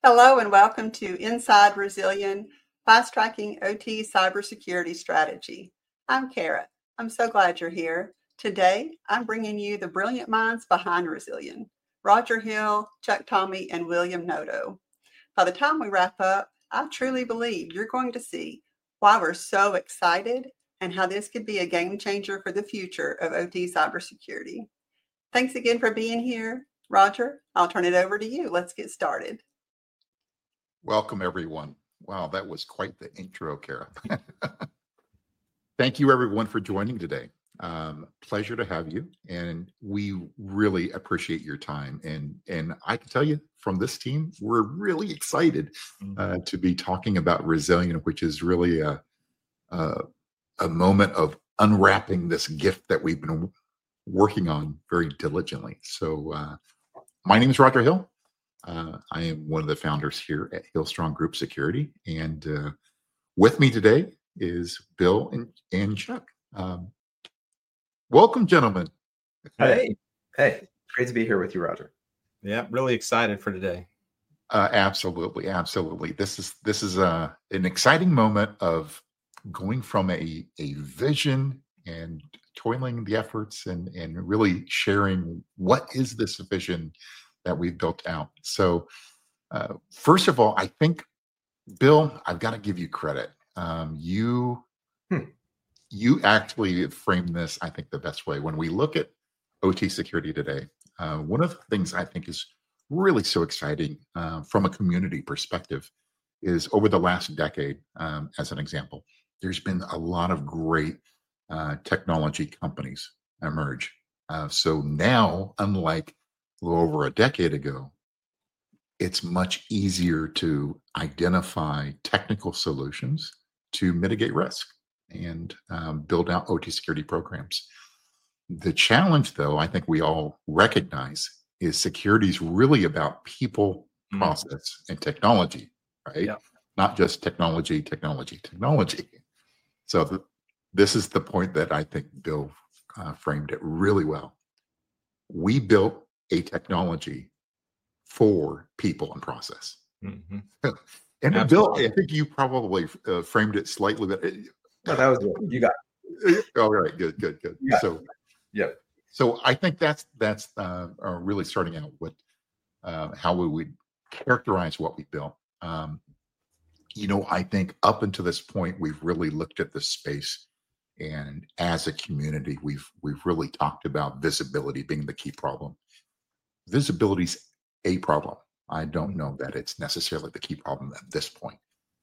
Hello and welcome to Inside Resillion, Fast Tracking OT Cybersecurity Strategy. I'm Kara. I'm so glad you're here. Today, I'm bringing you the brilliant minds behind Resillion, Roger Hill, Chuck Tomey, and William Noto. By the time we wrap up, I truly believe you're going to see why we're so excited and how this could be a game changer for the future of OT cybersecurity. Thanks again for being here. Roger, I'll turn it over to you. Let's get started. Welcome, everyone. Wow, that was quite the intro, Kara. Thank you, everyone, for joining today. Pleasure to have you, and we really appreciate your time. And I can tell you from this team, we're really excited to be talking about Resillion, which is really a moment of unwrapping this gift that we've been working on very diligently. So my name is Roger Hill. I am one of the founders here at Hillstrong Group Security, and with me today is Bill and Chuck. Welcome, gentlemen. Hey, great to be here with you, Roger. Yeah, really excited for today. Absolutely. This is an exciting moment of going from a vision and toiling the efforts and really sharing what is this vision that we've built out. So first of all, I think, Bill, I've got to give you credit. You actually framed this, I think, the best way. When we look at OT security today, one of the things I think is really so exciting from a community perspective is over the last decade, as an example, there's been a lot of great technology companies emerge. So now, unlike a little over a decade ago, it's much easier to identify technical solutions to mitigate risk and build out OT security programs. The challenge, though, I think we all recognize is security is really about people, process, and technology, right? Yeah. Not just technology. So this is the point that I think Bill framed it really well. We built a technology for people and process. Mm-hmm. And Absolutely. Bill, I think you probably framed it slightly better. No, that was good. You got it. All right, good. So, yeah. So I think that's really starting out with how we would characterize what we built. I think up until this point, we've really looked at this space, and as a community, we've really talked about visibility being the key problem. Visibility is a problem. I don't know that it's necessarily the key problem at this point.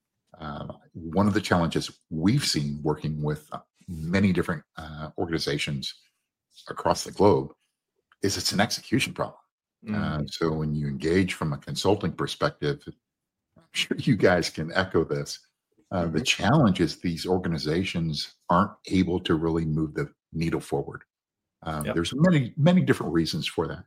One of the challenges we've seen working with many different organizations across the globe is it's an execution problem. So when you engage from a consulting perspective, I'm sure you guys can echo this. The challenge is these organizations aren't able to really move the needle forward. There's many different reasons for that.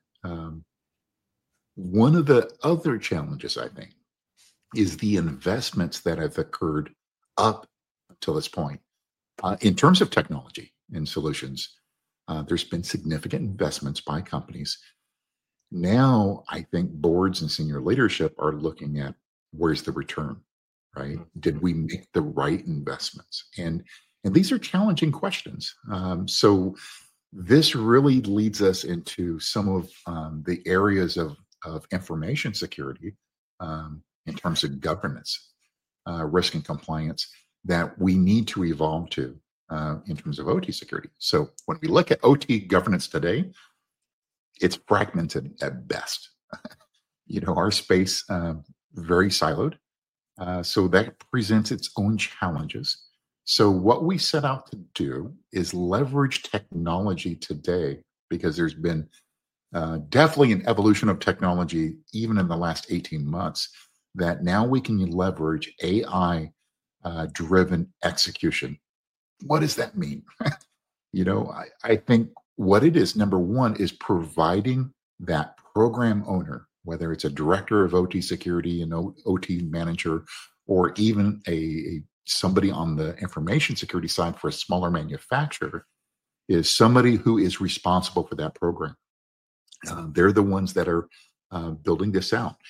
One of the other challenges, I think, is the investments that have occurred up till this point. In terms of technology and solutions, there's been significant investments by companies. Now, I think boards and senior leadership are looking at where's the return, right? Did we make the right investments? And these are challenging questions. So this really leads us into some of the areas of information security in terms of governance, risk and compliance that we need to evolve to in terms of OT security. So when we look at OT governance today, it's fragmented at best. Our space very siloed. So that presents its own challenges. So what we set out to do is leverage technology today, because there's been definitely an evolution of technology, even in the last 18 months, that now we can leverage AI driven execution. What does that mean? I think what it is, number one, is providing that program owner, whether it's a director of OT security, an OT manager, or even somebody on the information security side for a smaller manufacturer, is somebody who is responsible for that program. They're the ones that are building this out.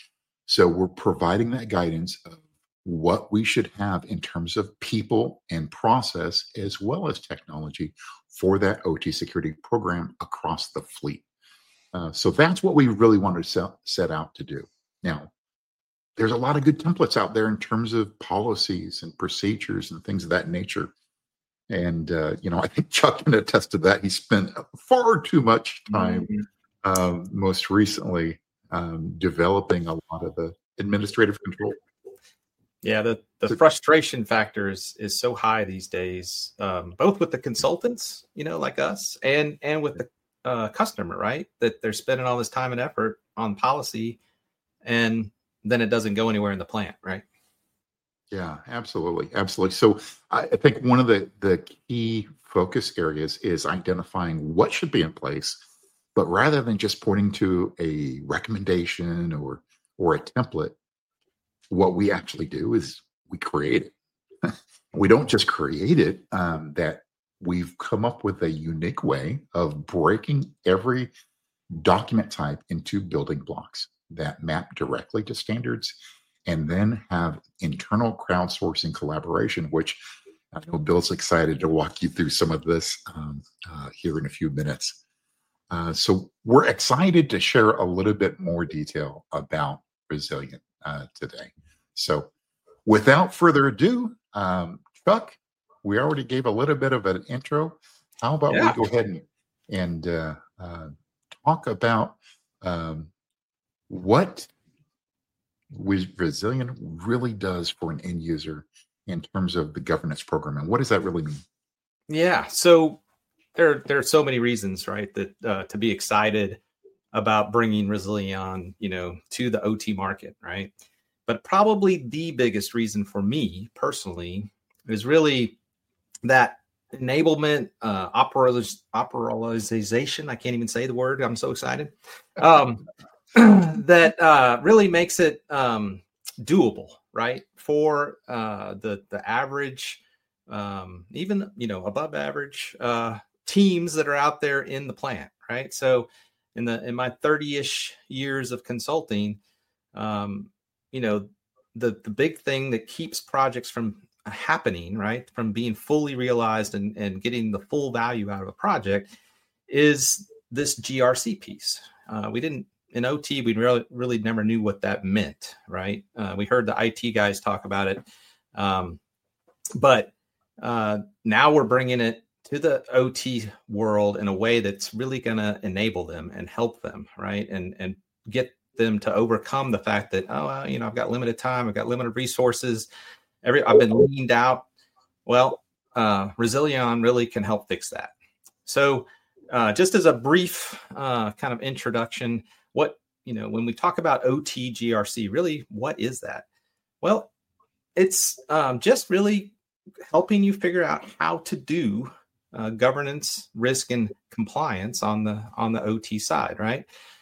So we're providing that guidance of what we should have in terms of people and process, as well as technology for that OT security program across the fleet. So that's what we really want to set out to do. Now, there's a lot of good templates out there in terms of policies and procedures and things of that nature. And, I think Chuck can attest to that. He spent far too much time most recently developing a lot of the administrative control. Yeah, the frustration factor is so high these days, both with the consultants, like us, and with the customer, right? That they're spending all this time and effort on policy, and then it doesn't go anywhere in the plant, right? Yeah, absolutely. Absolutely. So I think one of the key focus areas is identifying what should be in place, but rather than just pointing to a recommendation or a template, what we actually do is we create it. We don't just create it, that we've come up with a unique way of breaking every document type into building blocks that map directly to standards, and then have internal crowdsourcing collaboration, which I know Bill's excited to walk you through some of this here in a few minutes. So we're excited to share a little bit more detail about Resilient today. So without further ado, Chuck, we already gave a little bit of an intro. How about we go ahead and talk about what Resilient really does for an end user in terms of the governance program, and what does that really mean? Yeah, so there are so many reasons, right, that to be excited about bringing Resilient, to the OT market, right? But probably the biggest reason for me personally is really that enablement, operationalization. I can't even say the word. I'm so excited. That really makes it doable, right, for the average, even above average teams that are out there in the plant, right? So in my 30-ish years of consulting, the big thing that keeps projects from happening, right, from being fully realized and getting the full value out of a project is this GRC piece. In OT, we really never knew what that meant, right? We heard the IT guys talk about it. But now we're bringing it to the OT world in a way that's really going to enable them and help them, right? And get them to overcome the fact that, I've got limited time, I've got limited resources, I've been leaned out. Well, Resilient really can help fix that. So just as a brief kind of introduction, when we talk about OT GRC, really, what is that? Well, it's just really helping you figure out how to do governance, risk, and compliance on the OT side, right?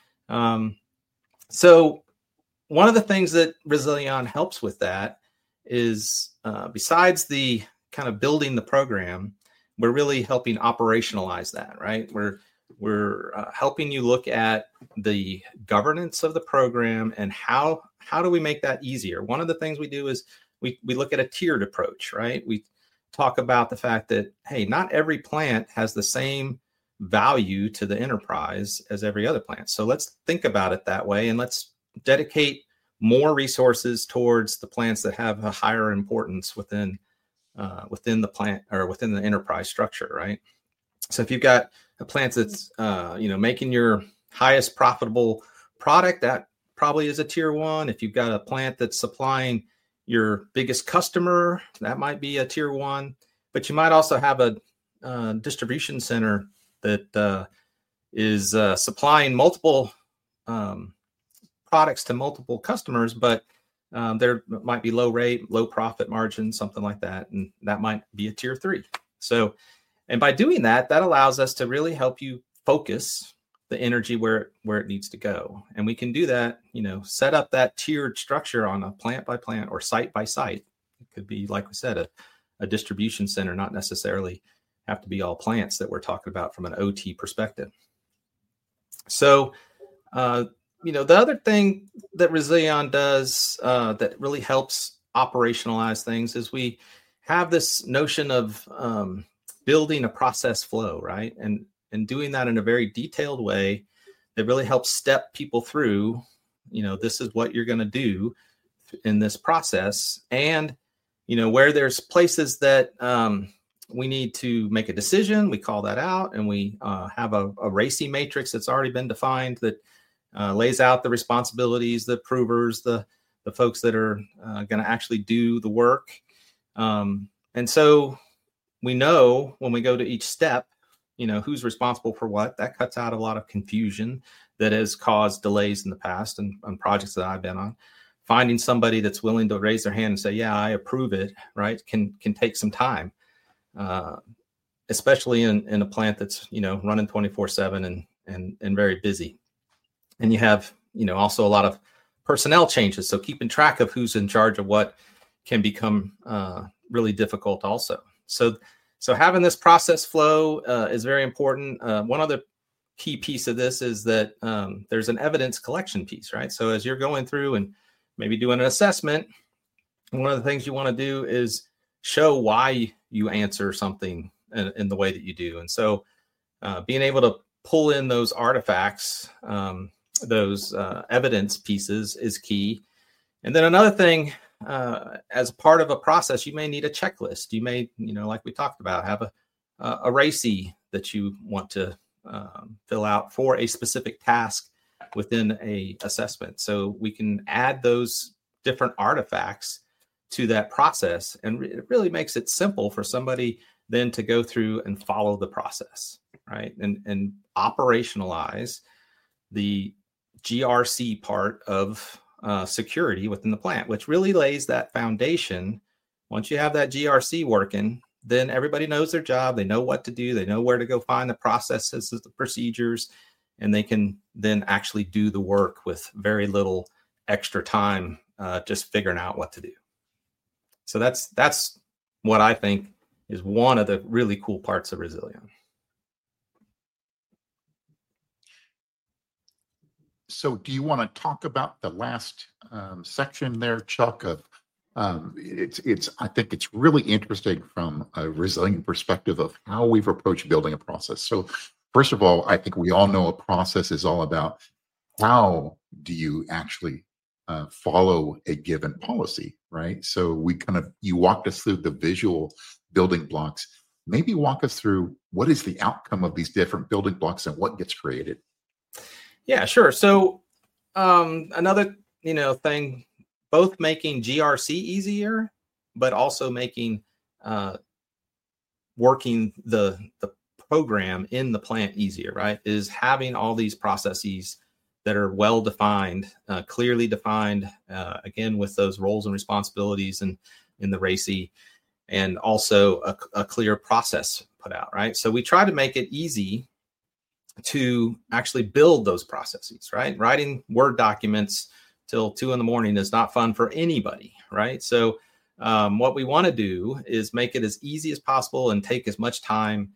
So one of the things that Resilient helps with that is, besides the kind of building the program, we're really helping operationalize that, right? We're helping you look at the governance of the program and how do we make that easier. One of the things we do is we look at a tiered approach, right? We talk about the fact that, hey, not every plant has the same value to the enterprise as every other plant. So let's think about it that way, and let's dedicate more resources towards the plants that have a higher importance within the plant or within the enterprise structure, right? So if you've got a plant that's making your highest profitable product, that probably is a tier 1. If you've got a plant that's supplying your biggest customer, that might be a tier 1. But you might also have a distribution center that is supplying multiple products to multiple customers, but there might be low rate, low profit margin, something like that, and that might be a tier 3. So, and by doing that, that allows us to really help you focus the energy where it needs to go. And we can do that, set up that tiered structure on a plant by plant or site by site. It could be, like we said, a distribution center, not necessarily have to be all plants that we're talking about from an OT perspective. So the other thing that Resilion does that really helps operationalize things is we have this notion of building a process flow, right? And doing that in a very detailed way that really helps step people through, this is what you're going to do in this process. And, where there's places that we need to make a decision, we call that out, and we have a RACI matrix that's already been defined that lays out the responsibilities, the approvers, the folks that are going to actually do the work. And so we know when we go to each step, who's responsible for what. That cuts out a lot of confusion that has caused delays in the past and on projects that I've been on. Finding somebody that's willing to raise their hand and say, yeah, I approve it, right, can take some time, especially in a plant that's, running 24/7 and very busy. And you have, also a lot of personnel changes. So keeping track of who's in charge of what can become really difficult also. So having this process flow is very important. One other key piece of this is that there's an evidence collection piece, right? So as you're going through and maybe doing an assessment, one of the things you want to do is show why you answer something in the way that you do. And so being able to pull in those artifacts, those evidence pieces is key. And then another thing, as part of a process, you may need a checklist. You may, like we talked about, have a RACI that you want to fill out for a specific task within a assessment. So we can add those different artifacts to that process. And it really makes it simple for somebody then to go through and follow the process, right? And operationalize the GRC part of security within the plant, which really lays that foundation. Once you have that GRC working, then everybody knows their job. They know what to do. They know where to go find the processes, the procedures, and they can then actually do the work with very little extra time, just figuring out what to do. So that's what I think is one of the really cool parts of Resilion. So do you want to talk about the last section there, Chuck, of I think it's really interesting from a Resilient perspective of how we've approached building a process. So first of all, I think we all know a process is all about how do you actually follow a given policy, right? So you walked us through the visual building blocks. Maybe walk us through what is the outcome of these different building blocks and what gets created. Yeah, sure. So another, thing, both making GRC easier, but also making working the program in the plant easier, right? Is having all these processes that are well defined, clearly defined, again, with those roles and responsibilities and in the RACI, and also a clear process put out, right? So we try to make it easy to actually build those processes, right? Writing Word documents till 2 a.m. is not fun for anybody, right? So what we want to do is make it as easy as possible and take as much time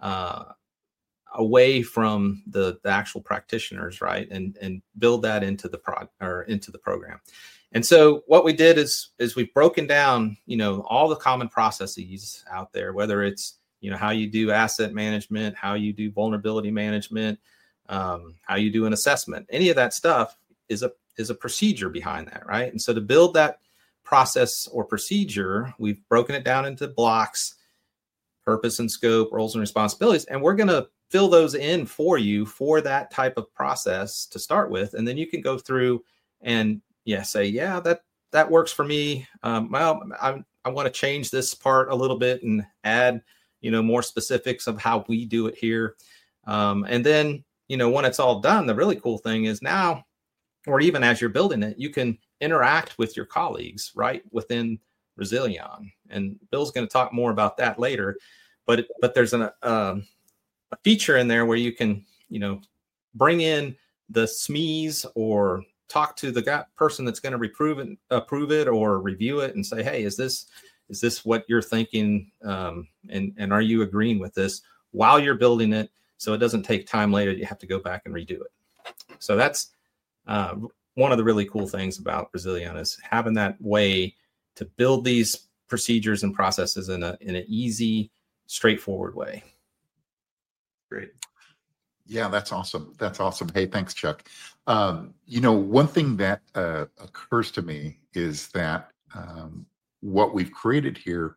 away from the actual practitioners, right? And build that into the program. And so what we did is we've broken down, all the common processes out there, whether it's how you do asset management, how you do vulnerability management, how you do an assessment. Any of that stuff is a procedure behind that, right? And so to build that process or procedure, we've broken it down into blocks, purpose and scope, roles and responsibilities, and we're going to fill those in for you for that type of process to start with. And then you can go through and say, yeah, that works for me. Well, I want to change this part a little bit and add more specifics of how we do it here. And then, when it's all done, the really cool thing is now, or even as you're building it, you can interact with your colleagues right within Resilion. And Bill's going to talk more about that later. But there's a feature in there where you can, bring in the SMEs or talk to the person that's going to approve it or review it and say, hey, is this what you're thinking? And are you agreeing with this while you're building it? So it doesn't take time later. You have to go back and redo it. So that's One of the really cool things about Brazilian is having that way to build these procedures and processes in an easy, straightforward way. Great. Yeah, that's awesome. That's awesome. Hey, thanks, Chuck. One thing that occurs to me is that what we've created here,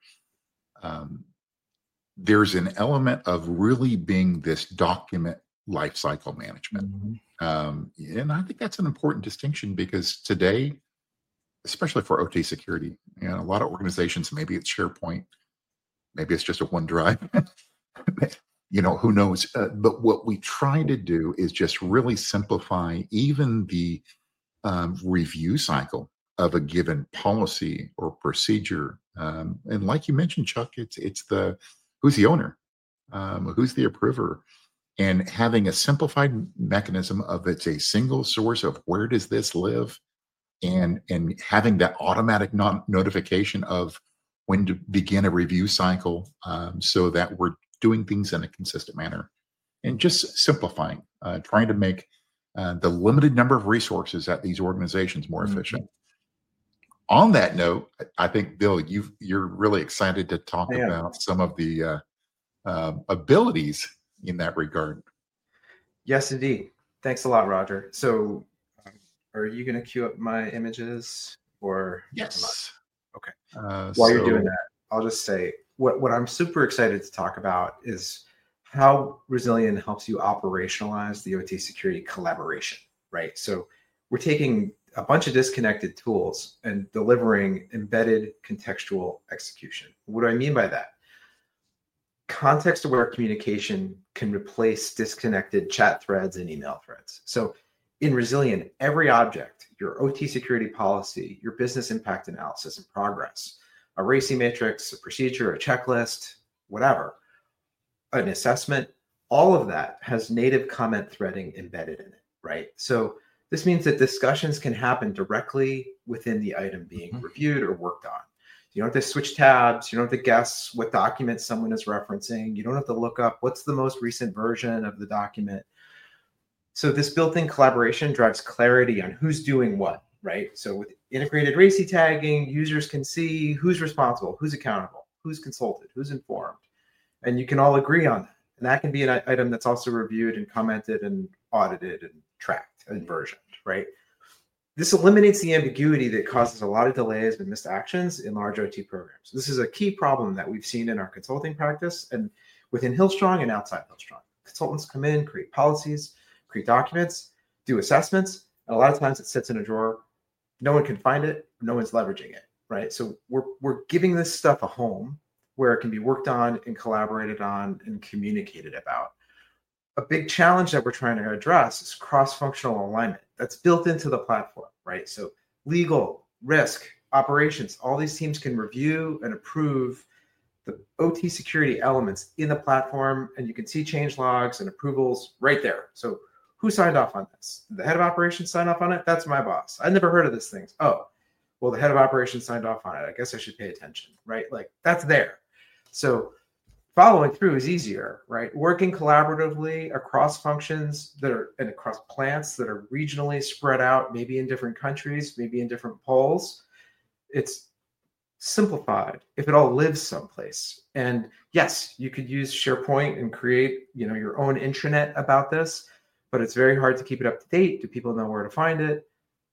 there's an element of really being this document lifecycle management. And I think that's an important distinction because today, especially for OT security, a lot of organizations, maybe it's SharePoint, maybe it's just a OneDrive, who knows? But what we try to do is just really simplify even the review cycle of a given policy or procedure. And like you mentioned, Chuck, it's who's the owner, who's the approver, and having a simplified mechanism of it's a single source of where does this live, and having that automatic notification of when to begin a review cycle, so that we're doing things in a consistent manner, and just simplifying, trying to make the limited number of resources at these organizations more efficient. On that note, I think, Bill, you're really excited to talk about some of the abilities in that regard. Yes, indeed. Thanks a lot, Roger. So are you going to queue up my images or? Yes. Okay. While you're doing that, I'll just say what I'm super excited to talk about is how Brazilian helps you operationalize the OT security collaboration, right? So we're taking a bunch of disconnected tools and delivering embedded contextual execution. What do I mean by that? Context-aware communication can replace disconnected chat threads and email threads. So in Brazilian, every object, your OT security policy, your business impact analysis and progress, a RACI matrix, a procedure, a checklist, whatever, an assessment, all of that has native comment threading embedded in it, right? So this means that discussions can happen directly within the item being reviewed or worked on. You don't have to switch tabs. You don't have to guess what document someone is referencing. You don't have to look up what's the most recent version of the document. So this built-in collaboration drives clarity on who's doing what, right? So with integrated RACI tagging, users can see who's responsible, who's accountable, who's consulted, who's informed, and you can all agree on that. And that can be an item that's also reviewed and commented and audited and tracked and versioned, right? This eliminates the ambiguity that causes a lot of delays and missed actions in large OT programs. This is a key problem that we've seen in our consulting practice and within Hillstrong and outside Hillstrong. Consultants come in, create policies, create documents, do assessments, and a lot of times it sits in a drawer. No one can find it. No one's leveraging it, right? So we're giving this stuff a home where it can be worked on and collaborated on and communicated about. A big challenge that we're trying to address is cross-functional alignment that's built into the platform, right? So legal, risk, operations, all these teams can review and approve the OT security elements in the platform, and you can see change logs and approvals right there. So who signed off on this? The head of operations signed off on it? That's my boss. I never heard of this thing. Oh, well, the head of operations signed off on it. I guess I should pay attention, right? Like that's there. So following through is easier, right? Working collaboratively across functions that are and across plants that are regionally spread out, maybe in different countries, maybe in different poles. It's simplified if it all lives someplace. And yes, you could use SharePoint and create, your own intranet about this, but it's very hard to keep it up to date. Do people know where to find it?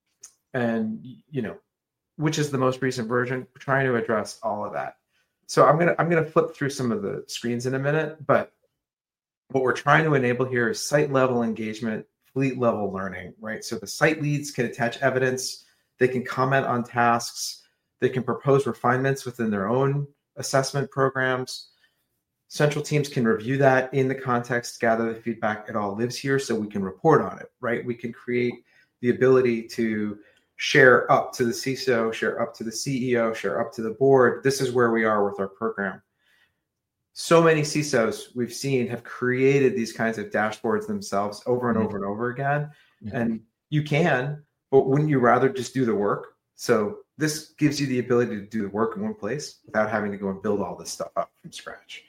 And, which is the most recent version? We're trying to address all of that. So I'm gonna flip through some of the screens in a minute, but what we're trying to enable here is site level engagement, fleet level learning, right? So the site leads can attach evidence, they can comment on tasks, they can propose refinements within their own assessment programs. Central teams can review that in the context, gather the feedback. It all lives here, so we can report on it, right? We can create the ability to share up to the CISO, share up to the CEO, share up to the board. This is where we are with our program. So many CISOs we've seen have created these kinds of dashboards themselves over and over and over again. And you can, but wouldn't you rather just do the work? So this gives you the ability to do the work in one place without having to go and build all this stuff up from scratch.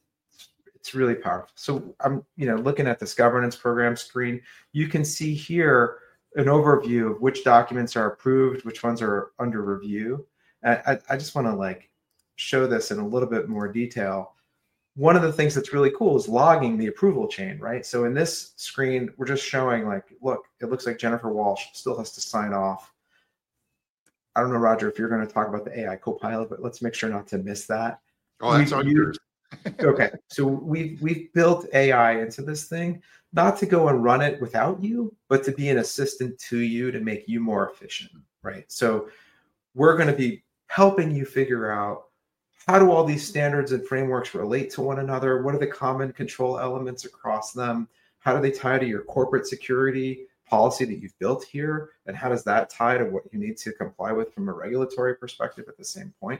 It's really powerful. So I'm, looking at this governance program screen, you can see here an overview of which documents are approved, which ones are under review. I just want to like show this in a little bit more detail. One of the things that's really cool is logging the approval chain, right? So in this screen, we're just showing like, look, it looks like Jennifer Walsh still has to sign off. I don't know, Roger, if you're going to talk about the AI Copilot, but let's make sure not to miss that. Oh, that's on yours. Okay, so we've built AI into this thing, not to go and run it without you, but to be an assistant to you to make you more efficient, right? So we're going to be helping you figure out, how do all these standards and frameworks relate to one another? What are the common control elements across them? How do they tie to your corporate security policy that you've built here? And how does that tie to what you need to comply with from a regulatory perspective at the same point?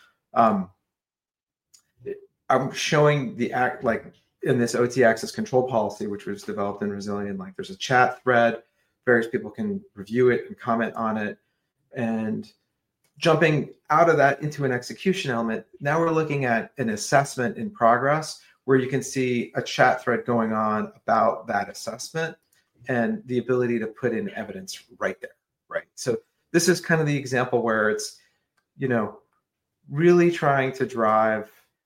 I'm showing the act, like in this OT access control policy, which was developed in Rezilion, like there's a chat thread, various people can review it and comment on it. And jumping out of that into an execution element, now we're looking at an assessment in progress where you can see a chat thread going on about that assessment and the ability to put in evidence right there, right? So this is kind of the example where it's, you know, really trying to drive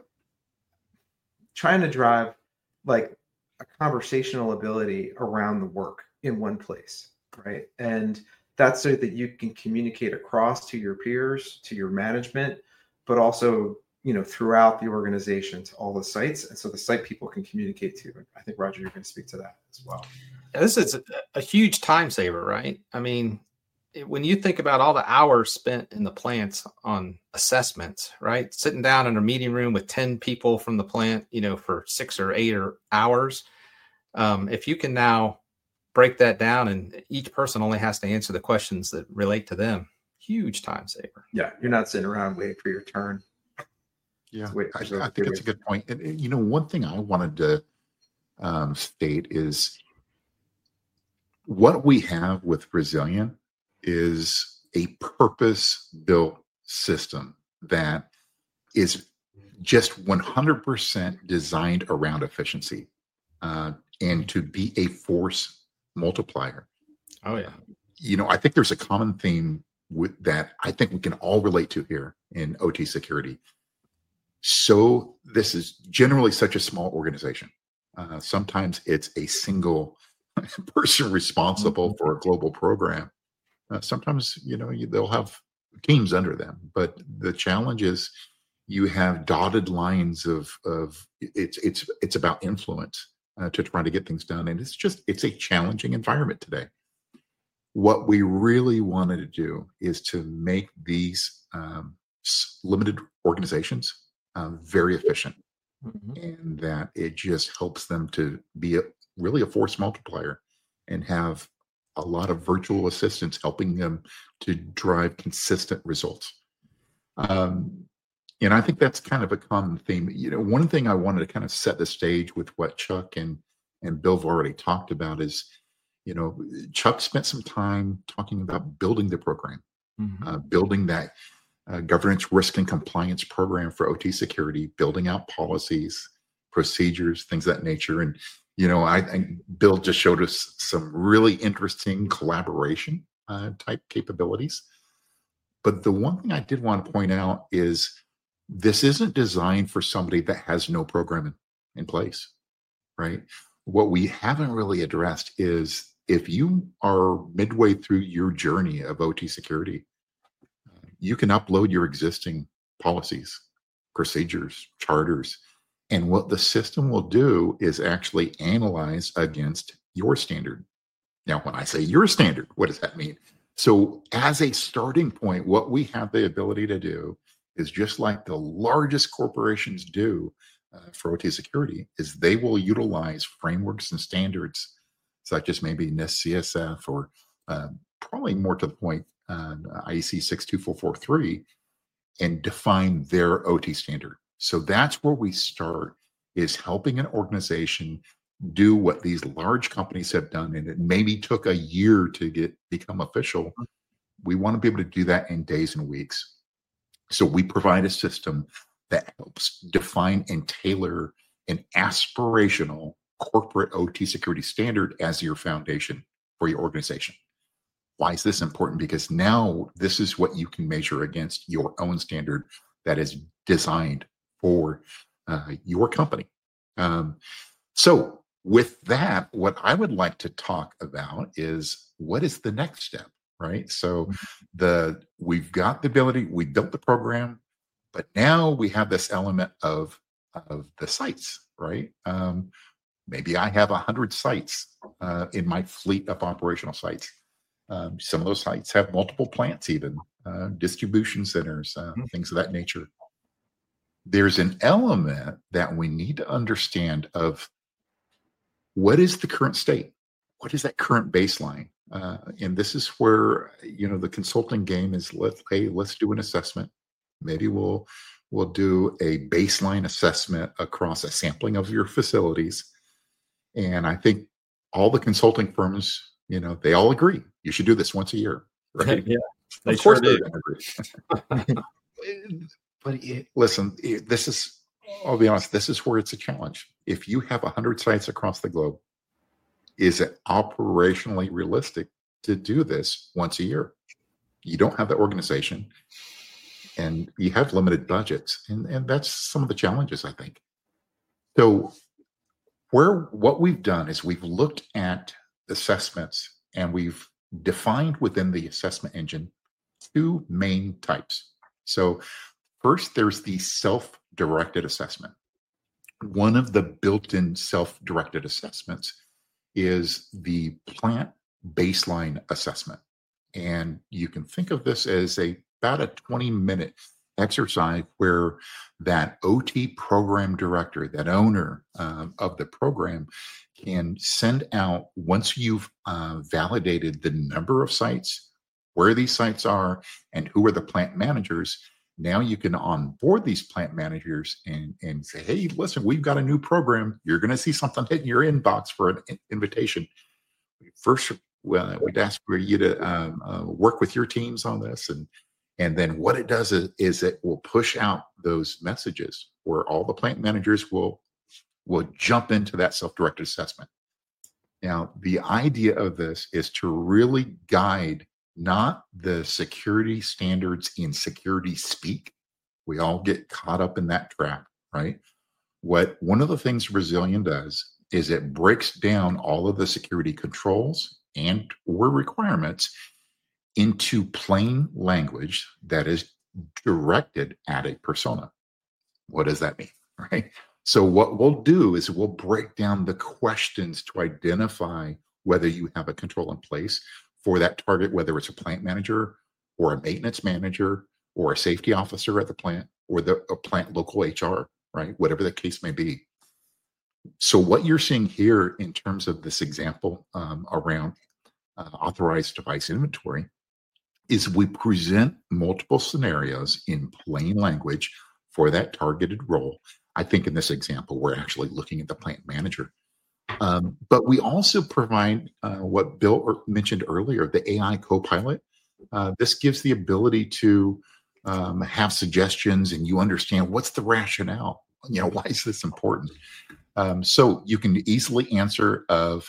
like a conversational ability around the work in one place, right? And that's so that you can communicate across to your peers, to your management, but also, you know, throughout the organization to all the sites. And so the site people can communicate to. I think, Roger, you're going to speak to that as well. This is a huge time saver, right? I mean, when you think about all the hours spent in the plants on assessments, right? Sitting down in a meeting room with 10 people from the plant, you know, for 6 or 8 hours. If you can now break that down and each person only has to answer the questions that relate to them, huge time saver. Yeah. You're not sitting around waiting for your turn. Yeah. I think it's a good point. And, you know, one thing I wanted to state is what we have with Rezilion is a purpose-built system that is just 100% designed around efficiency and to be a force multiplier. Oh, yeah. You know, I think there's a common theme with that I think we can all relate to here in OT security. So this is generally such a small organization. Sometimes it's a single person responsible for a global program. Sometimes, you know, they'll have teams under them, but the challenge is you have dotted lines of it's about influence to try to get things done. And it's a challenging environment today. What we really wanted to do is to make these limited organizations very efficient, and that it just helps them to be really a force multiplier and have a lot of virtual assistants helping them to drive consistent results. And I think that's kind of a common theme. You know, one thing I wanted to kind of set the stage with what Chuck and Bill have already talked about is, you know, Chuck spent some time talking about building the program, building that governance, risk, and compliance program for OT security, building out policies, procedures, things of that nature. And, you know, Bill just showed us some really interesting collaboration type capabilities. But the one thing I did want to point out is this isn't designed for somebody that has no program in place, right? What we haven't really addressed is if you are midway through your journey of OT security, you can upload your existing policies, procedures, charters, and what the system will do is actually analyze against your standard. Now, when I say your standard, what does that mean? So as a starting point, what we have the ability to do is just like the largest corporations do for OT security, is they will utilize frameworks and standards such as maybe NIST CSF or probably more to the point, IEC 62443, and define their OT standard. So that's where we start, is helping an organization do what these large companies have done, and it maybe took a year to become official. We want to be able to do that in days and weeks. So we provide a system that helps define and tailor an aspirational corporate OT security standard as your foundation for your organization. Why is this important? Because now this is what you can measure against your own standard that is designed for your company. So with that, what I would like to talk about is what is the next step, right? So we've got the ability, we built the program, but now we have this element of the sites, right? Maybe I have 100 sites in my fleet of operational sites. Some of those sites have multiple plants, even distribution centers, things of that nature. There's an element that we need to understand of what is the current state? What is that current baseline? And this is where, the consulting game is, let's do an assessment. Maybe we'll do a baseline assessment across a sampling of your facilities. And I think all the consulting firms, they all agree you should do this once a year, right? Yeah, they of course sure do. Agree. But listen, I'll be honest, this is where it's a challenge. If you have 100 sites across the globe, is it operationally realistic to do this once a year? You don't have the organization and you have limited budgets. And that's some of the challenges, I think. So what we've done is we've looked at assessments and we've defined within the assessment engine 2 main types. So first, there's the self-directed assessment. One of the built-in self-directed assessments is the plant baseline assessment. And you can think of this as about a 20-minute exercise where that OT program director, that owner of the program, can send out, once you've validated the number of sites, where these sites are, and who are the plant managers. Now you can onboard these plant managers and say, hey, listen, we've got a new program. You're going to see something hit in your inbox for an invitation. First, we'd ask for you to work with your teams on this. And then what it does is it will push out those messages where all the plant managers will jump into that self-directed assessment. Now, the idea of this is to really guide not the security standards in security speak. We all get caught up in that trap, right? One of the things Rezilion does is it breaks down all of the security controls and or requirements into plain language that is directed at a persona. What does that mean, right? So what we'll do is we'll break down the questions to identify whether you have a control in place for that target, whether it's a plant manager or a maintenance manager or a safety officer at the plant or a plant local HR, right? Whatever the case may be. So what you're seeing here in terms of this example around authorized device inventory is we present multiple scenarios in plain language for that targeted role. I think in this example, we're actually looking at the plant manager. But we also provide what Bill mentioned earlier, the AI Copilot. This gives the ability to have suggestions and you understand what's the rationale. Why is this important? So you can easily answer of,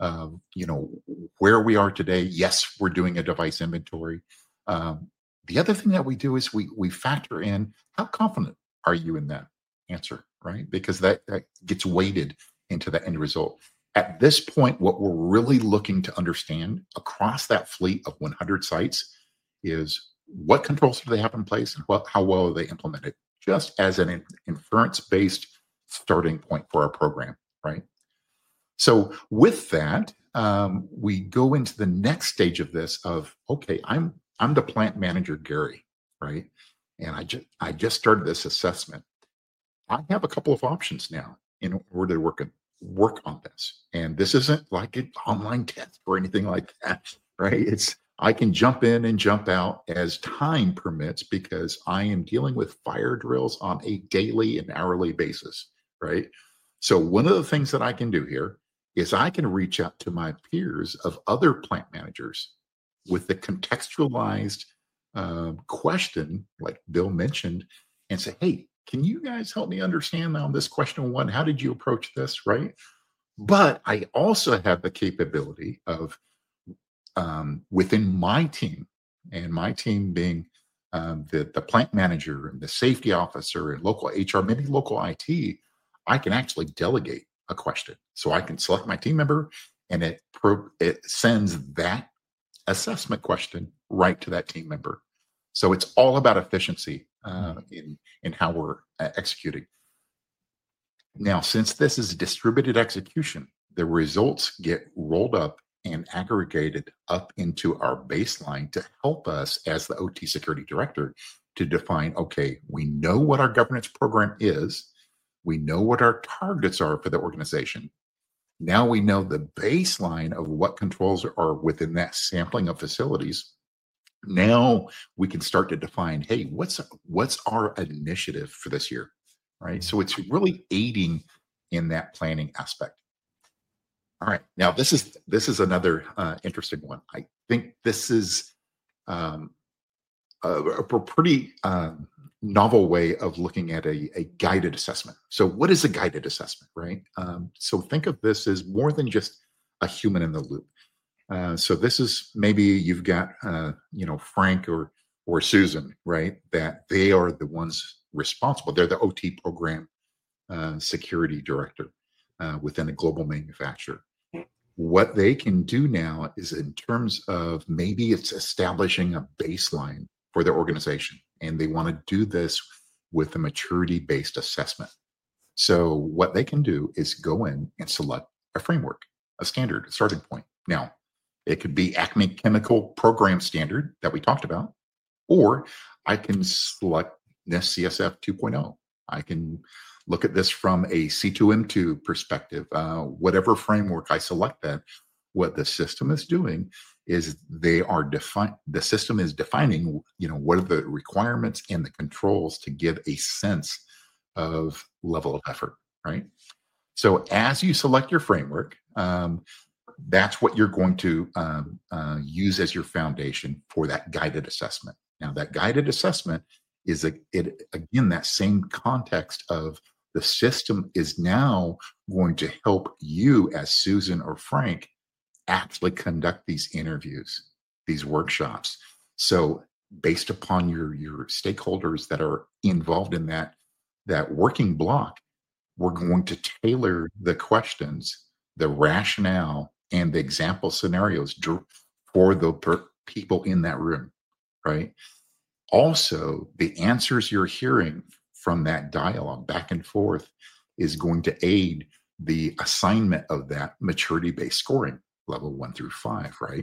where we are today. Yes, we're doing a device inventory. The other thing that we do is we factor in how confident are you in that answer, right? Because that gets weighted into the end result. At this point, what we're really looking to understand across that fleet of 100 sites is what controls do they have in place and how well are they implemented, just as an inference-based starting point for our program, right? So with that, we go into the next stage of this of, okay, I'm the plant manager, Gary, right? And I just started this assessment. I have a couple of options now in order to work on this. And this isn't like an online test or anything like that, right? I can jump in and jump out as time permits because I am dealing with fire drills on a daily and hourly basis, right? So one of the things that I can do here is I can reach out to my peers of other plant managers with the contextualized question, like Bill mentioned, and say, hey, can you guys help me understand on this question 1? How did you approach this, right? But I also have the capability of within my team, and my team being the plant manager and the safety officer and local HR, maybe local IT, I can actually delegate a question. So I can select my team member, and it sends that assessment question right to that team member. So it's all about efficiency in how we're executing. Now, since this is distributed execution, the results get rolled up and aggregated up into our baseline to help us as the OT security director to define, okay, we know what our governance program is. We know what our targets are for the organization. Now we know the baseline of what controls are within that sampling of facilities. Now we can start to define, hey, what's our initiative for this year, right? So it's really aiding in that planning aspect. All right, now this is another interesting one. I think this is a pretty novel way of looking at a guided assessment. So what is a guided assessment, right? So think of this as more than just a human in the loop. So this is, maybe you've got Frank or Susan, right? That they are the ones responsible. They're the OT program security director within a global manufacturer. What they can do now is, in terms of, maybe it's establishing a baseline for their organization, and they want to do this with a maturity-based assessment. So what they can do is go in and select a framework, a standard, a starting point. Now, it could be Acme Chemical Program Standard that we talked about, or I can select NIST CSF 2.0. I can look at this from a C2M2 perspective. Whatever framework I select, that what the system is doing is the system is defining, what are the requirements and the controls to give a sense of level of effort, right? So as you select your framework, that's what you're going to use as your foundation for that guided assessment. Now, that guided assessment is again that same context of the system is now going to help you, as Susan or Frank, actually conduct these interviews, these workshops. So based upon your stakeholders that are involved in that working block, we're going to tailor the questions, the rationale, and the example scenarios for the people in that room, right? Also, the answers you're hearing from that dialogue back and forth is going to aid the assignment of that maturity-based scoring, level 1 through 5, right?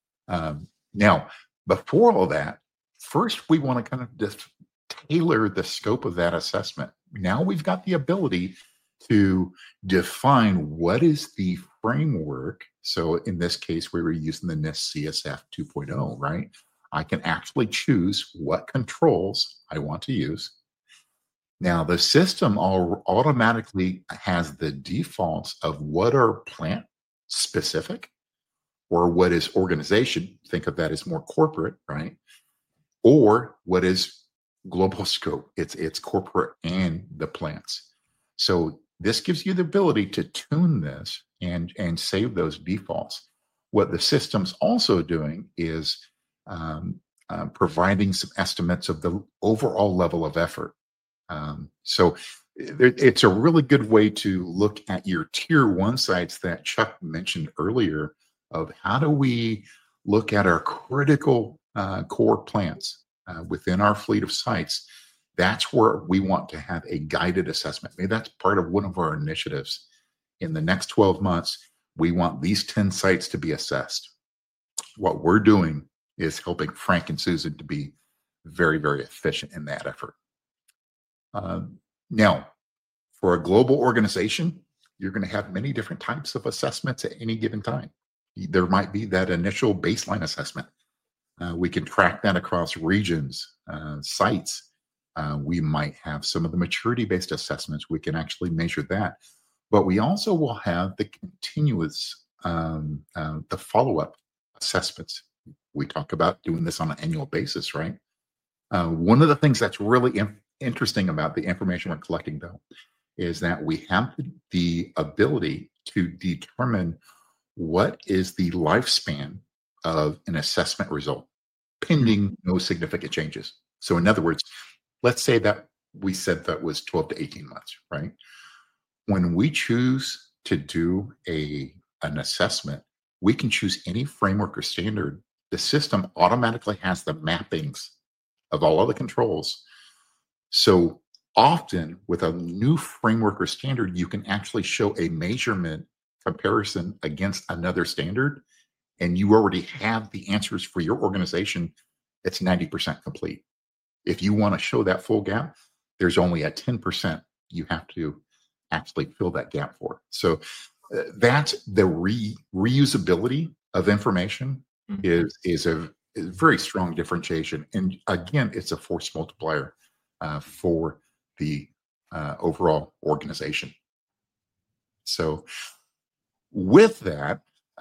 Now, before all that, first we want to kind of just tailor the scope of that assessment. Now we've got the ability to define what is the framework. So in this case, we were using the NIST CSF 2.0, right? I can actually choose what controls I want to use. Now, the system automatically has the defaults of what are plant specific or what is organization. Think of that as more corporate, right? Or what is global scope. It's corporate and the plants. So this gives you the ability to tune this and save those defaults. What the system's also doing is providing some estimates of the overall level of effort. So it's a really good way to look at your tier 1 sites that Chuck mentioned earlier, of how do we look at our critical core plants within our fleet of sites. That's where we want to have a guided assessment. Maybe that's part of one of our initiatives. In the next 12 months, we want these 10 sites to be assessed. What we're doing is helping Frank and Susan to be very, very efficient in that effort. Now, for a global organization, you're going to have many different types of assessments at any given time. There might be that initial baseline assessment. We can track that across regions, sites. We might have some of the maturity-based assessments. We can actually measure that. But we also will have the continuous, the follow-up assessments. We talk about doing this on an annual basis, right? One of the things that's really interesting about the information we're collecting, though, is that we have the ability to determine what is the lifespan of an assessment result, pending no significant changes. So in other words, let's say that we said that was 12 to 18 months, right? When we choose to do an assessment, we can choose any framework or standard. The system automatically has the mappings of all of the controls. So often with a new framework or standard, you can actually show a measurement comparison against another standard, and you already have the answers for your organization. It's 90% complete. If you want to show that full gap, there's only a 10% you have to actually fill that gap for. So that's the reusability of information is a very strong differentiation. And again, it's a force multiplier for the overall organization. So with that,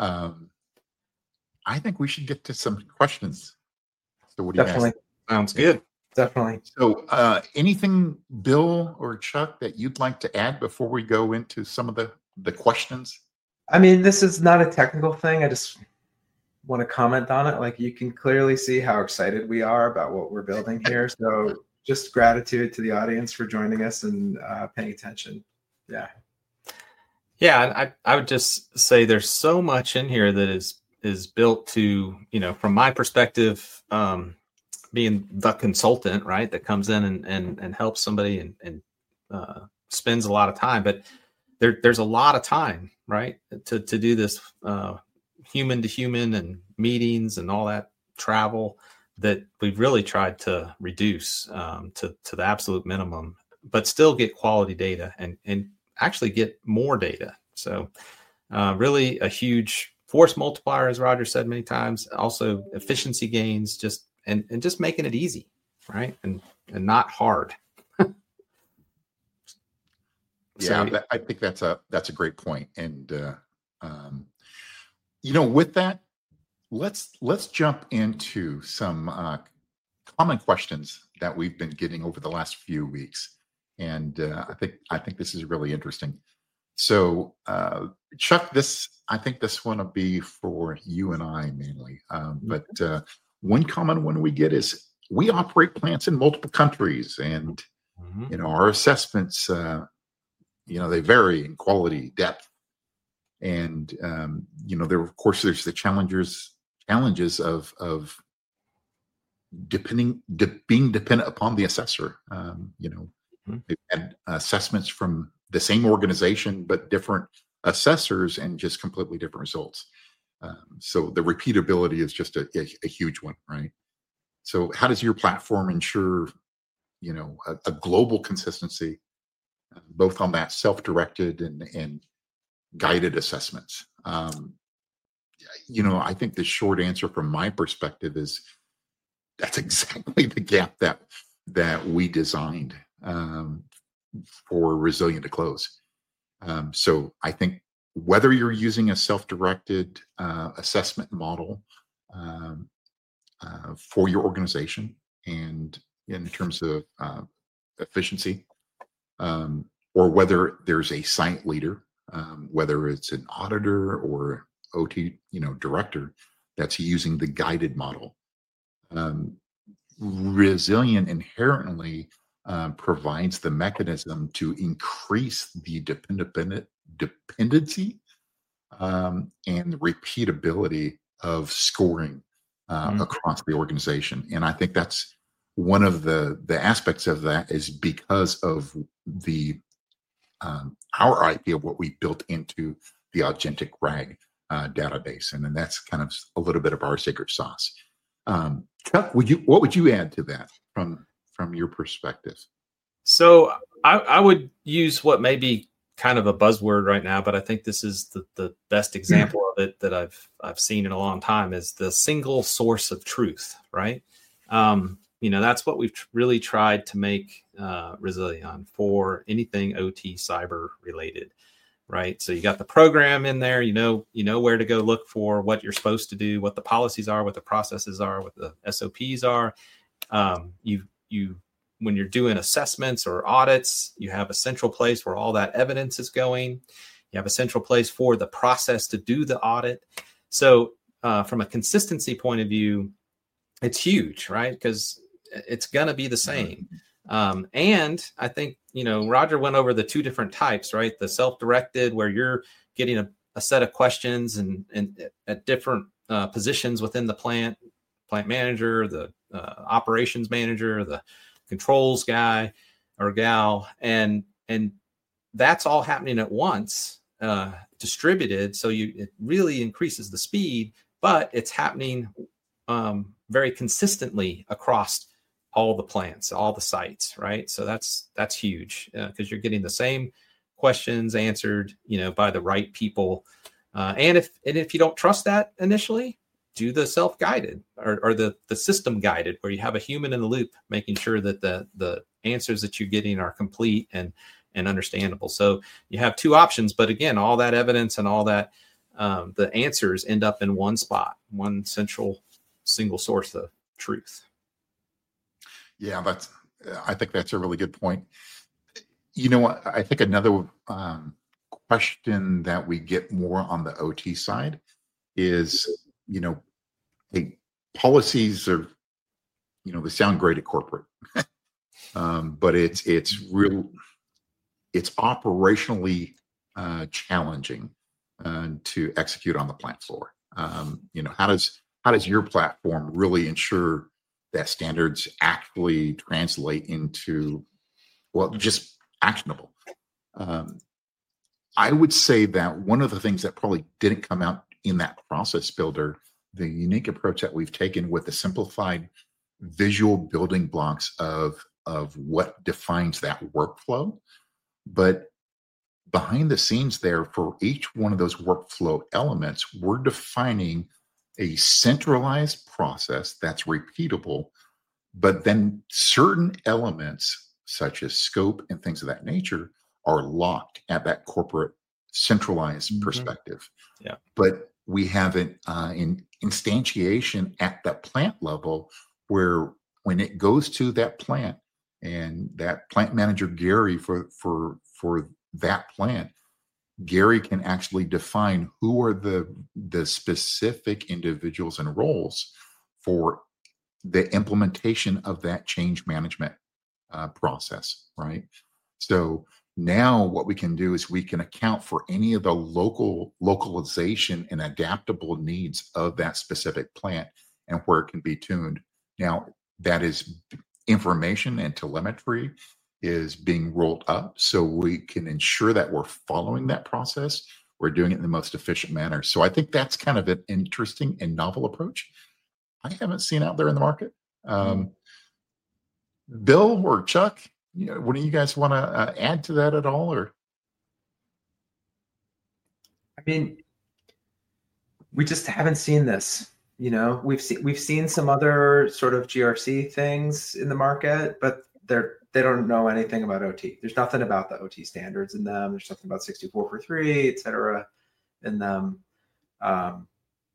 I think we should get to some questions. So what do you Definitely. guys think? Sounds good. Definitely. So anything, Bill or Chuck, that you'd like to add before we go into some of the questions? I mean, this is not a technical thing. I just want to comment on it. Like, you can clearly see how excited we are about what we're building here. So just gratitude to the audience for joining us and paying attention. Yeah. Yeah. And I would just say there's so much in here that is built to, from my perspective, being the consultant, right, that comes in and helps somebody and spends a lot of time, but there's a lot of time, right, to do this human to human and meetings and all that travel that we've really tried to reduce to the absolute minimum, but still get quality data and actually get more data. So really a huge force multiplier, as Roger said many times, also efficiency gains, just making it easy, right? And not hard. Yeah, I think that's a great point. And with that, let's jump into some common questions that we've been getting over the last few weeks. And I think this is really interesting. So Chuck, I think this one will be for you and I mainly. But one common one we get is we operate plants in multiple countries, and our assessments, they vary in quality, depth, and there's the challenges of being dependent upon the assessor. They've had assessments from the same organization but different assessors and just completely different results. So the repeatability is just a huge one, right? So how does your platform ensure, a global consistency, both on that self-directed and guided assessments? I think the short answer from my perspective is that's exactly the gap that we designed for Resilient to close. So I think whether you're using a self-directed assessment model for your organization and in terms of efficiency, or whether there's a site leader, whether it's an auditor or OT, director that's using the guided model, Resilient inherently provides the mechanism to increase the dependency and the repeatability of scoring across the organization. And I think that's one of the aspects of that is because of the our IP of what we built into the Authentic RAG database, and then that's kind of a little bit of our secret sauce. Chuck, what would you add to that from your perspective? So I would use what may be kind of a buzzword right now, but I think this is the best example of it that I've seen in a long time, is the single source of truth, right? That's what we've really tried to make Resilient for anything OT cyber related, right? So you got the program in there, you know where to go look for what you're supposed to do, what the policies are, what the processes are, what the SOPs are. When you're doing assessments or audits, you have a central place where all that evidence is going. You have a central place for the process to do the audit. So from a consistency point of view, it's huge, right? Because it's going to be the same. And I think, Roger went over the two different types, right? The self-directed, where you're getting a set of questions and at different positions within the plant manager, the operations manager, the controls guy or gal. And that's all happening at once, distributed. So it really increases the speed, but it's happening very consistently across all the plants, all the sites, right? So that's huge because you're getting the same questions answered, by the right people. And if you don't trust that initially, do the self-guided or the system guided, where you have a human in the loop, making sure that the answers that you're getting are complete and understandable. So you have two options, but again, all that evidence and all that the answers end up in one spot, one single source of truth. Yeah, I think that's a really good point. I think another question that we get more on the OT side is, hey, policies are, they sound great at corporate, but it's operationally challenging to execute on the plant floor. How does your platform really ensure that standards actually translate into, just actionable? I would say that one of the things that probably didn't come out in that process builder, the unique approach that we've taken with the simplified visual building blocks of what defines that workflow. But behind the scenes there, for each one of those workflow elements, we're defining a centralized process that's repeatable, but then certain elements such as scope and things of that nature are locked at that corporate centralized perspective. Yeah. But we have an instantiation at that plant level where when it goes to that plant and that plant manager, Gary, for that plant, Gary can actually define who are the specific individuals and roles for the implementation of that change management process, right? So now what we can do is we can account for any of the localization and adaptable needs of that specific plant and where it can be tuned. Now, that is information and telemetry is being rolled up so we can ensure that we're following that process. We're doing it in the most efficient manner. So I think that's kind of an interesting and novel approach I haven't seen out there in the market. Bill or Chuck, what do you guys want to add to that at all? Or, I mean, we just haven't seen this. We've seen some other sort of GRC things in the market, but they don't know anything about OT. There's nothing about the OT standards in them. There's nothing about 6443, et cetera, in them. And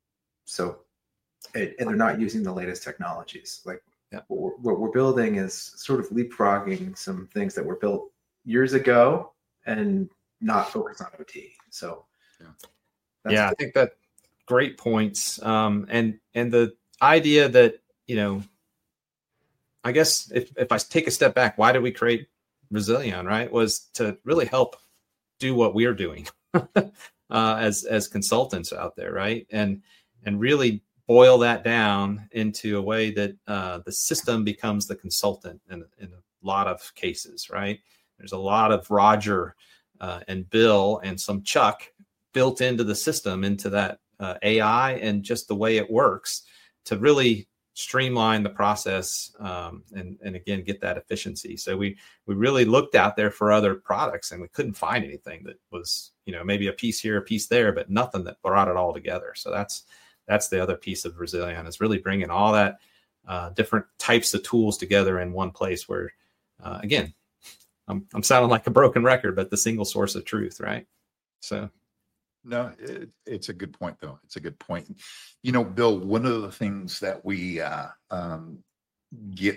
they're not using the latest technologies. Like, yeah, what we're building is sort of leapfrogging some things that were built years ago and not focused on OT. So, I think that great points. And the idea that, I guess if I take a step back, why did we create Rezilion, right? Was to really help do what we're doing as consultants out there, right? And really boil that down into a way that the system becomes the consultant in a lot of cases, right? There's a lot of Roger and Bill and some Chuck built into the system, into that AI and just the way it works to really streamline the process and again, get that efficiency. So we really looked out there for other products and we couldn't find anything that was, maybe a piece here, a piece there, but nothing that brought it all together. So that's the other piece of Rezilion, is really bringing all that different types of tools together in one place where, again, I'm sounding like a broken record, but the single source of truth, right? So. No, it's a good point, though. It's a good point. Bill, one of the things that we get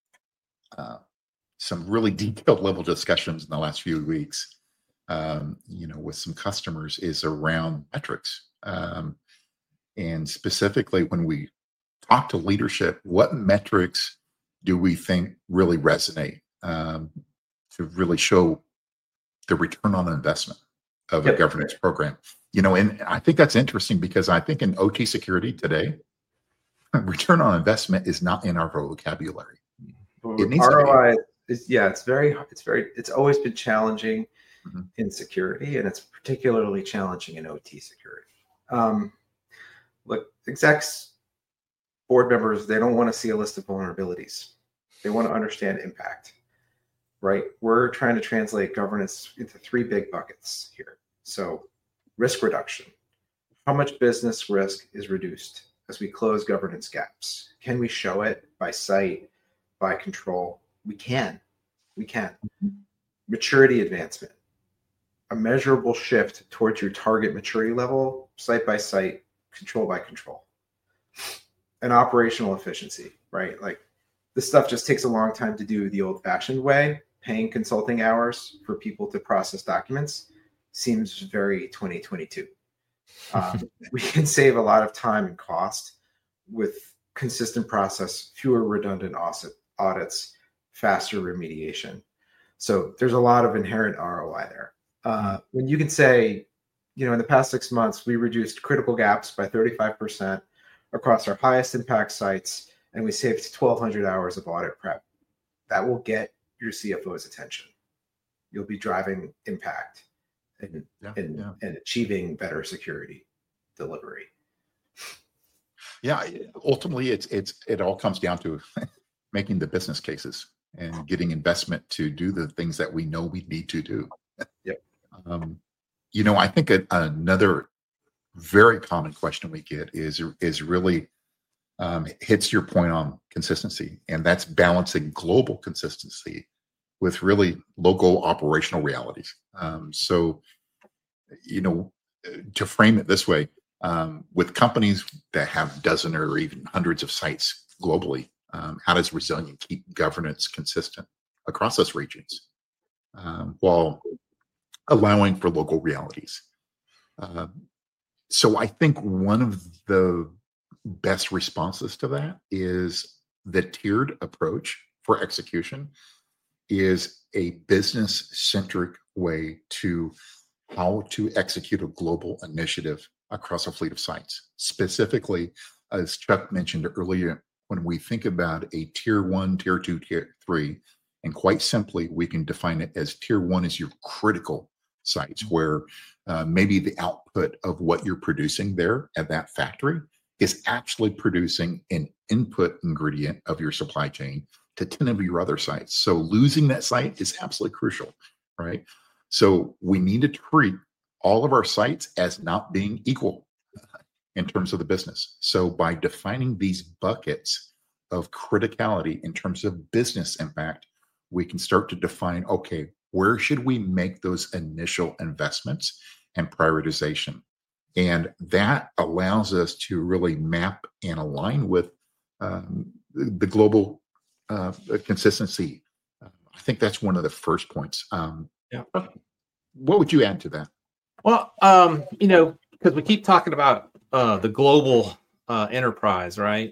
some really detailed level discussions in the last few weeks, with some customers is around metrics. And specifically, when we talk to leadership, what metrics do we think really resonate to really show the return on investment of a governance program? And I think that's interesting because I think in OT security today, return on investment is not in our vocabulary. It needs ROI to be. It's always been challenging in security, and it's particularly challenging in OT security. Look, execs, board members, they don't want to see a list of vulnerabilities. They want to understand impact, right? We're trying to translate governance into 3 big buckets here. So risk reduction. How much business risk is reduced as we close governance gaps? Can we show it by site, by control? We can. Maturity advancement. A measurable shift towards your target maturity level, site by site, control by control. And operational efficiency, right? Like this stuff just takes a long time to do the old-fashioned way. Paying consulting hours for people to process documents seems very 2022. We can save a lot of time and cost with consistent process, fewer redundant audits, faster remediation. So there's a lot of inherent ROI there. When you can say, in the past 6 months, we reduced critical gaps by 35% across our highest impact sites, and we saved 1,200 hours of audit prep, that will get your CFO's attention. You'll be driving impact and achieving better security delivery. Yeah, ultimately, it all comes down to making the business cases and getting investment to do the things that we know we need to do. Yep. I think another very common question we get is really hits your point on consistency, and that's balancing global consistency with really local operational realities. So, to frame it this way, with companies that have dozen or even hundreds of sites globally, how does Resilient keep governance consistent across those regions while allowing for local realities? So I think one of the best responses to that is the tiered approach for execution is a business-centric way to how to execute a global initiative across a fleet of sites. Specifically, as Chuck mentioned earlier, when we think about a tier 1, tier 2, tier 3, and quite simply, we can define it as tier 1 is your critical sites where maybe the output of what you're producing there at that factory is actually producing an input ingredient of your supply chain to 10 of your other sites. So losing that site is absolutely crucial, right? So we need to treat all of our sites as not being equal in terms of the business. So by defining these buckets of criticality in terms of business impact, we can start to define, okay, where should we make those initial investments and prioritization? And that allows us to really map and align with the global consistency. I think that's one of the first points. What would you add to that? Well, because we keep talking about the global enterprise, right?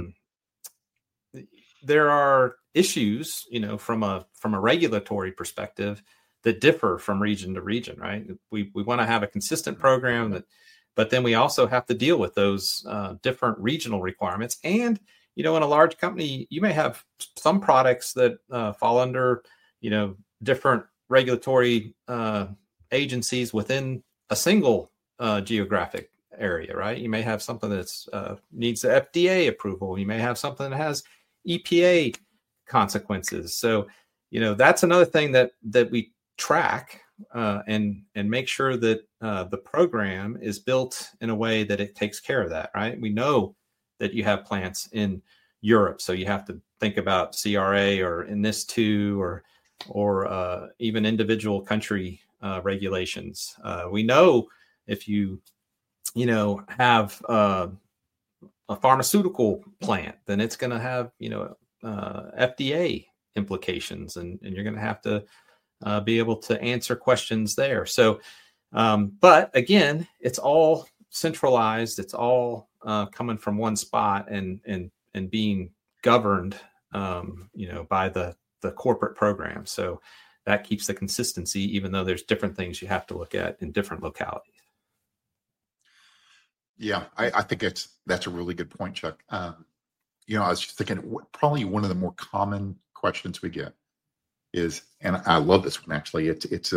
There are issues, from a regulatory perspective that differ from region to region, right? We want to have a consistent program but then we also have to deal with those different regional requirements. And, in a large company, you may have some products that fall under, different regulatory agencies within a single geographic area, right? You may have something that's needs the FDA approval. You may have something that has EPA consequences. So, that's another thing that we track and make sure that the program is built in a way that it takes care of that, right? We know that you have plants in Europe, so you have to think about CRA or NIS2 or even individual country regulations. We know if you have a pharmaceutical plant, then it's going to have FDA implications, and you're going to have to be able to answer questions there. So, but again, it's all centralized. It's all coming from one spot and being governed, by the corporate program. So that keeps the consistency, even though there's different things you have to look at in different localities. Yeah, I think that's a really good point, Chuck. I was just thinking, probably one of the more common questions we get is, and I love this one actually. It's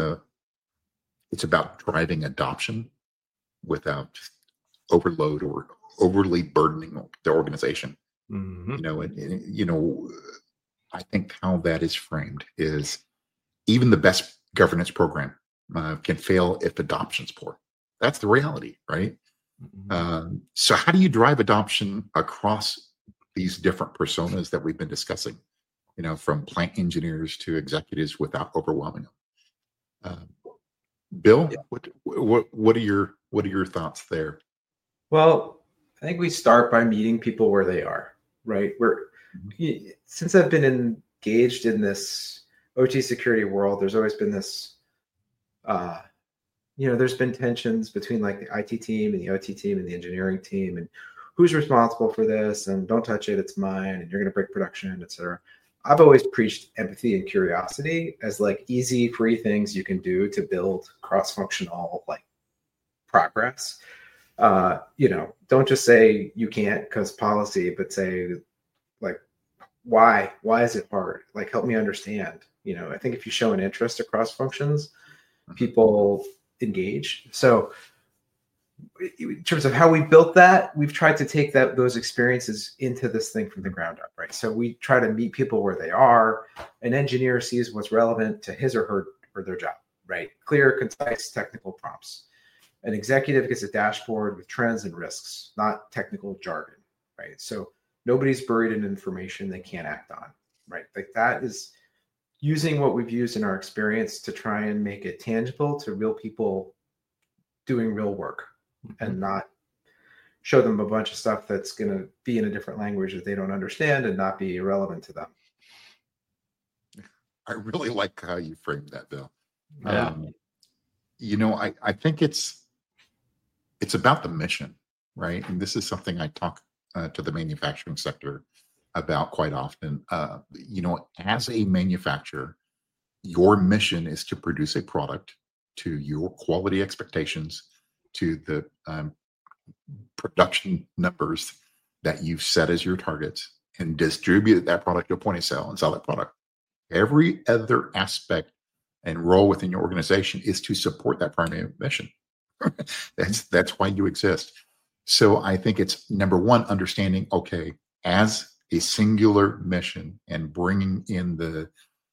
about driving adoption without overload or overly burdening the organization. Mm-hmm. I think how that is framed is even the best governance program can fail if adoption's poor. That's the reality, right? Mm-hmm. So how do you drive adoption across these different personas that we've been discussing, from plant engineers to executives without overwhelming them? Bill, Yeah. What are your thoughts there? Well, I think we start by meeting people where they are, right? Since I've been engaged in this OT security world, there's always been this, there's been tensions between like the IT team and the OT team and the engineering team, and who's responsible for this, and don't touch it, it's mine, and you're going to break production, etc. I've always preached empathy and curiosity as like easy, free things you can do to build cross-functional like progress. Don't just say you can't because policy, but say like, why is it hard? Like, help me understand. I think if you show an interest across functions, people engage. So in terms of how we built that, we've tried to take those experiences into this thing from the ground up, right? So we try to meet people where they are. An engineer sees what's relevant to his or her or their job, right? Clear, concise, technical prompts. An executive gets a dashboard with trends and risks, not technical jargon, right? So nobody's buried in information they can't act on, right? Like that is using what we've used in our experience to try and make it tangible to real people doing real work, and not show them a bunch of stuff that's going to be in a different language that they don't understand and not be relevant to them. I really like how you framed that, Bill. Yeah. I think it's about the mission, right? And this is something I talk to the manufacturing sector about quite often. As a manufacturer, your mission is to produce a product to your quality expectations, to the production numbers that you've set as your targets, and distribute that product to a point of sale and sell that product. Every other aspect and role within your organization is to support that primary mission. That's why you exist. So I think it's number one, understanding, okay, as a singular mission and bringing in the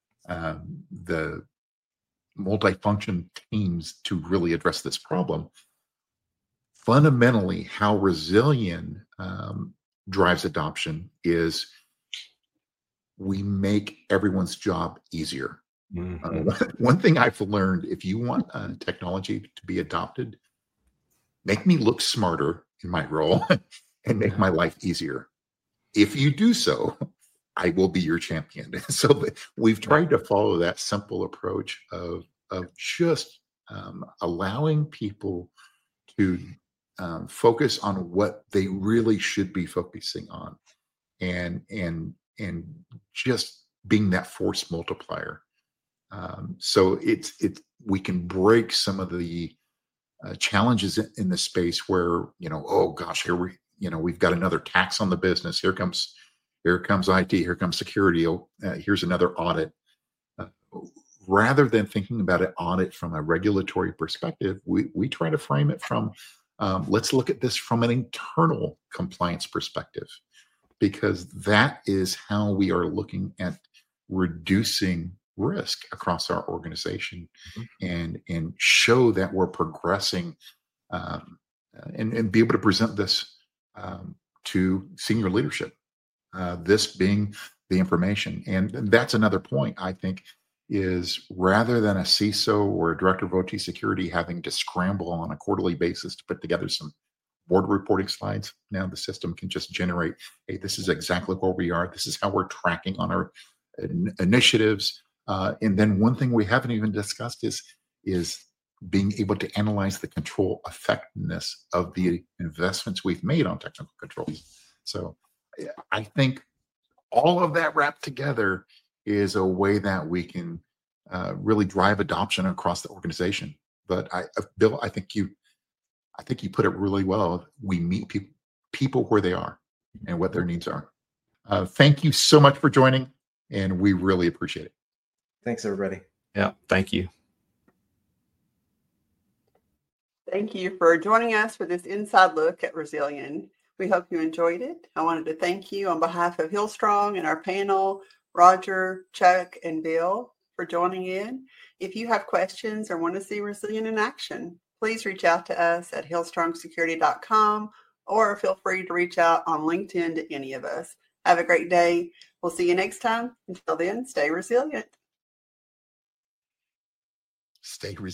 multifunction teams to really address this problem. Fundamentally, how Resilient drives adoption is we make everyone's job easier. Mm-hmm. One thing I've learned, if you want technology to be adopted, make me look smarter in my role and make my life easier. If you do so, I will be your champion. So we've tried to follow that simple approach of just allowing people to focus on what they really should be focusing on, and just being that force multiplier. So we can break some of the challenges in the space where, oh gosh, we've got another tax on the business. Here comes IT, here comes security. Here's another audit. Rather than thinking about an audit from a regulatory perspective, we try to frame it from, let's look at this from an internal compliance perspective, because that is how we are looking at reducing risk across our organization, and show that we're progressing, and be able to present this to senior leadership, this being the information. And that's another point, I think, is rather than a CISO or a director of OT security having to scramble on a quarterly basis to put together some board reporting slides, now the system can just generate, hey, this is exactly where we are. This is how we're tracking on our initiatives. And then one thing we haven't even discussed is being able to analyze the control effectiveness of the investments we've made on technical controls. So I think all of that wrapped together is a way that we can really drive adoption across the organization. But Bill, I think you put it really well. We meet people where they are and what their needs are. Thank you so much for joining, and we really appreciate it. Thanks, everybody. Yeah, thank you. Thank you for joining us for this inside look at Rezilion. We hope you enjoyed it. I wanted to thank you on behalf of Hillstrong and our panel, Roger, Chuck, and Bill, for joining in. If you have questions or want to see Rezilion in action, please reach out to us at hillstrongsecurity.com or feel free to reach out on LinkedIn to any of us. Have a great day. We'll see you next time. Until then, stay resilient. Stay resilient.